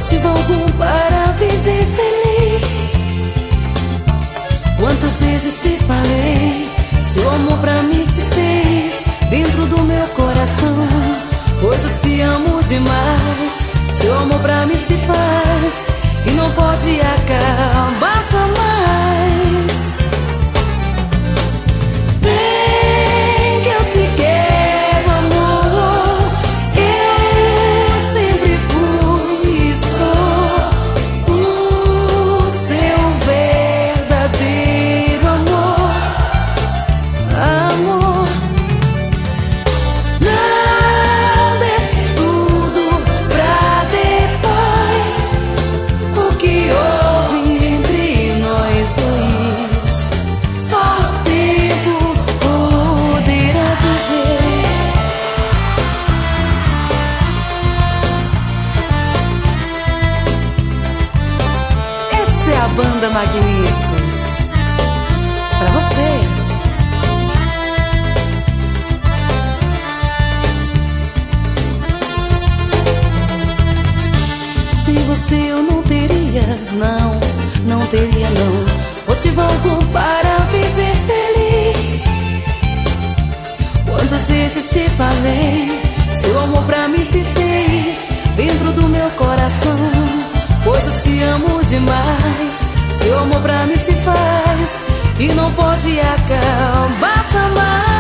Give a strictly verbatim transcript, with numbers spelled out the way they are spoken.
motivo algum para viver feliz. Quantas vezes te falei, seu amor pra mim se fez dentro do meu coração, pois eu te amo demais. Seu amor pra mim se faz e não pode acabar jamais. Vem que eu te quero, amor. Eu sempre fui e sou o seu verdadeiro amor. Amor, não deixe tudo pra depois. O que houve entre nós dois, só o tempo poderá dizer. Essa é a banda Magníficos pra você. Sem você eu não teria, não, não teria não motivo algum para viver feliz. Quantas vezes te falei, seu amor pra mim se fez dentro do meu coração, pois eu te amo demais. Seu amor pra mim se faz e não pode acabar jamais.